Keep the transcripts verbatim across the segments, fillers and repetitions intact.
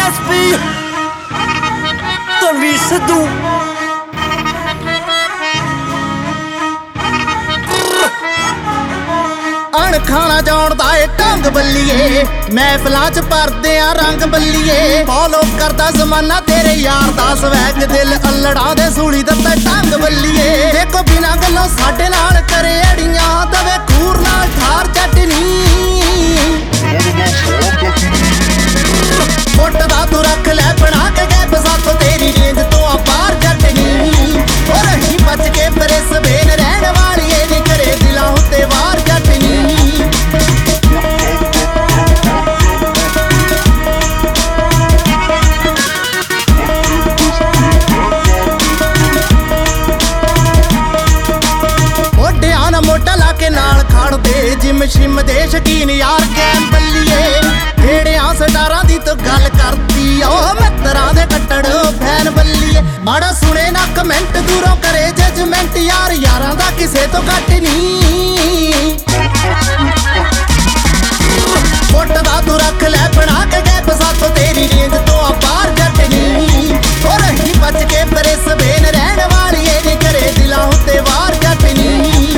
SP Tanveer Sidhu ਅਣਖਾਣਾ ਜਾਣਦਾ ਏ ਢੰਗ ਬੱਲੀਏ, ਮਹਿਫਲਾਂ ਚ ਪਰਦੇ ਆ ਰੰਗ ਬੱਲੀਏ। ਫੋਲੋ ਕਰਦਾ ਜ਼ਮਾਨਾ ਤੇਰੇ ਯਾਰ ਦਾ ਸਵੈਗ, ਦਿਲ ਅਲੜਾਂ ਦੇ ਸੂਲੀ ਦਿੱਤਾ ਢੰਗ ਬੱਲੀਏ। ਦੇਖੋ ਬਿਨਾਂ ਗੱਲੋਂ ਸਾਡੇ ਨਾਲ ਕਰੇ ਅੜੀਆਂ, ਦਵੇ ਖੂਰ ਨਾਲ ਠਾਰ ਚਟਨੀ। ਫੁੱਟ ਦਾ ਤੂੰ ਰੱਖ ਲੈ ਬਣਾ ਕੇ ਗੈਪ, ਸਾਥੋਂ ਤੇਰੀ ਰੇਂਜ ਤੋਂ ਆ ਬਾਹਰ ਜੱਟਨੀ। ਉਹ ਰਹੀ ਬਚ ਕੇ ਪਰੇ ਸਵੇਨ ਰਹਿਣ ਵਾਲੀ ਏ, ਨੀ ਕਰੇ ਦਿਲਾਂ ਉੱਤੇ ਵਾਰ ਜੱਟਨੀ। ਮੋਢਿਆਂ ਨਾਲ ਮੋਢਾ ਲਾ ਕੇ ਨਾਲ ਖੜਦੇ, ਜਿਮ ਸ਼ਿਮ ਦੇ ਸ਼ਕੀਨ ਯਾਰ ਕੈਮ ਬੱਲੀਏ। ਢੇੜਿਆਂ ਸਟਾਰਾਂ ਦੀ ਤੂੰ ਗੱਲ ਕਰਦੀ, ਉਹ ਮਿੱਤਰਾਂ ਦੇ ਕੱਟੜ ਫੈਨ ਬੱਲੀਏ। ਮਾੜਾ ਸੁਣੇ ਨਾ ਕਮੈਂਟ, ਦੂਰੋਂ ਕਰੇ ਜਜਮੈਂਟ, ਯਾਰ ਯਾਰਾਂ ਦਾ ਕਿਸੇ ਤੋਂ ਘੱਟ ਨਹੀਂ। ਫੁੱਟ ਦਾ ਤੂੰ ਰੱਖ ਲੈ ਬਣਾ ਕੇ ਗੈਪ, ਸਾਥੋਂ ਤੇਰੀ ਰੇਂਜ ਤੋਂ ਆ ਬਾਹਰ ਜੱਟਨੀ। ਹੋ ਰਹੀ ਬਚ ਕੇ ਪਰੇ ਸਵੇਨ ਰਹਿਣ ਵਾਲੀ ਏ, ਨੀ ਕਰੇ ਦਿਲਾਂ ਉੱਤੇ ਵਾਰ ਜੱਟਨੀ।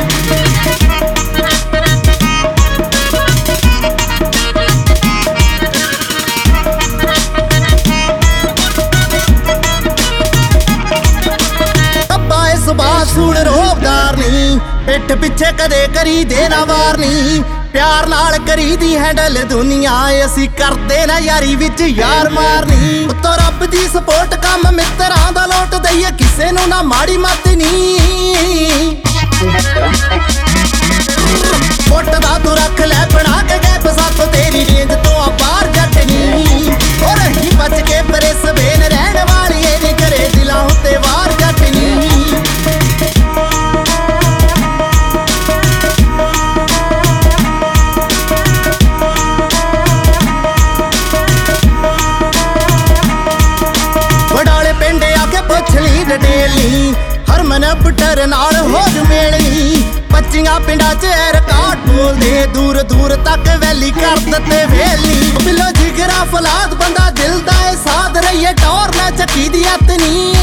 ਸੂਣ ਰੋਬਦਾਰ ਨਹੀਂ, ਪਿੱਠ ਪਿੱਛੇ ਕਦੇ ਕਰੀ ਦੇ ਨਾ ਵਾਰ ਨਹੀਂ। ਪਿਆਰ ਨਾਲ ਕਰੀ ਦੀ ਹੈਂਡਲ ਦੁਨੀਆ, ਅਸੀਂ ਕਰਦੇ ਨਾ ਯਾਰੀ ਵਿੱਚ ਯਾਰ ਮਾਰਨੀ। ਉੱਤੋਂ ਰੱਬ ਦੀ ਸਪੋਰਟ ਕੰਮ ਮਿੱਤਰਾਂ ਦਾ ਲੋਟ ਦਈਏ, ਕਿਸੇ ਨੂੰ ਨਾ ਮਾੜੀ ਮੱਤ ਨਹੀਂ। ਫੁੱਟ ਦਾ ਤੂੰ ਰੱਖ ਲੈ ਬਣਾ ਕੇ ਗੈਪ, ਸਾਥੋਂ ਤੇਰੀ ਰੇਂਜ ਤੋਂ ਆ ਬਾਹਰ ਜੱਟਨੀ। ਹੋ ਰਹੀ ਬਚ ਕੇ ਪਰੇ ਸਵੇਨ ਰਹਿਣ ਵਾਲੀ ਏ, ਨੀ ਕਰੇ ਦਿਲਾਂ ਉੱਤੇ ਵਾਰ ਜੱਟਨੀ। ਡੇਲੀ ਹਰਮਨ ਬਟਰ ਨਾਲ ਹੋ ਜਮੇਲੀ, ਪੱਚੀਆਂ ਪਿੰਡਾਂ ਚ ਰਿਕਾਰਡ ਬੋਲਦੇ, ਦੂਰ ਦੂਰ ਤੱਕ ਵੈਲੀ ਕਰ ਦਿੱਤੇ ਵੇਲੀ। ਬਿੱਲੋ ਜਿਗਰਾ ਫਲਾਦ ਬੰਦਾ ਦਿਲ ਦਾ ਏ ਸਾਧ ਰਹੀਏ, ਟੌਰ ਨਾ ਚੱਕੀ ਦੀ ਅਤਨੀ।